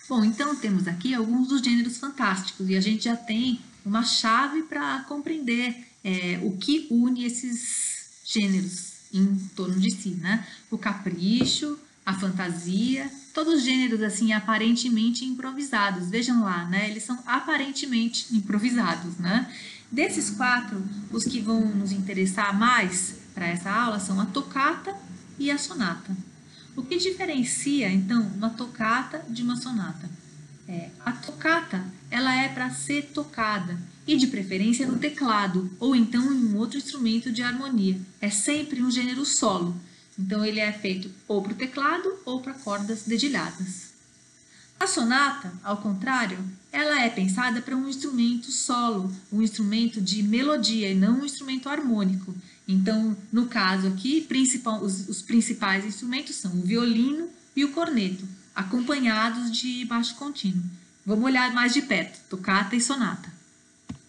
Bom, então temos aqui alguns dos gêneros fantásticos e a gente já tem uma chave para compreender o que une esses gêneros em torno de si, né? O capricho, a fantasia, todos os gêneros assim aparentemente improvisados. Vejam lá, né? Eles são aparentemente improvisados, né? Desses quatro, os que vão nos interessar mais para essa aula são a tocata e a sonata. O que diferencia, então, uma tocata de uma sonata? A tocata, ela é para ser tocada, e de preferência no teclado, ou então em um outro instrumento de harmonia. É sempre um gênero solo, então ele é feito ou para o teclado ou para cordas dedilhadas. A sonata, ao contrário, ela é pensada para um instrumento solo, um instrumento de melodia e não um instrumento harmônico. Então, no caso aqui, os principais instrumentos são o violino e o corneto, acompanhados de baixo contínuo. Vamos olhar mais de perto, tocata e sonata.